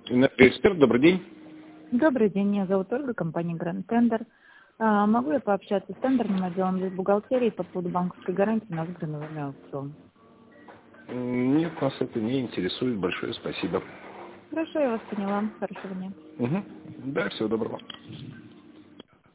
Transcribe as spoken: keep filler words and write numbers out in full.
Энергоэксперт, добрый день. Добрый день, меня зовут Ольга, компания Grand Tender. А, могу я пообщаться с тендерным отделом без бухгалтерии по поводу банковской гарантии на выигранный аукцион? Нет, нас это не интересует. Большое спасибо. Хорошо, я вас поняла. Хорошего дня. Угу. Да, всего доброго.